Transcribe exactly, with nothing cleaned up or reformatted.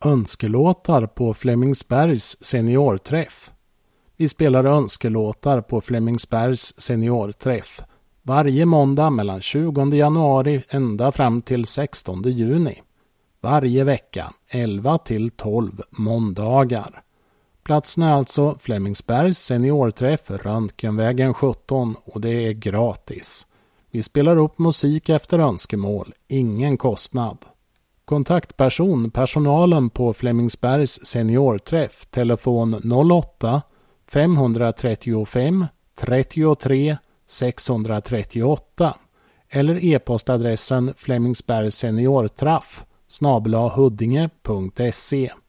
Önskelåtar på Flemingsbergs seniorträff. Vi spelar önskelåtar på Flemingsbergs seniorträff varje måndag mellan tjugonde januari ända fram till sextonde juni. Varje vecka elva till tolv måndagar. Platsen är alltså Flemingsbergs seniorträff, Röntgenvägen sjutton, och det är gratis. Vi spelar upp musik efter önskemål, ingen kostnad. Kontaktperson, personalen på Flemingsbergs seniorträff, telefon noll åtta fem tre fem trettiotre sexhundratrettioåtta eller e-postadressen flemingsbergsseniortraff snabel-a huddinge punkt se.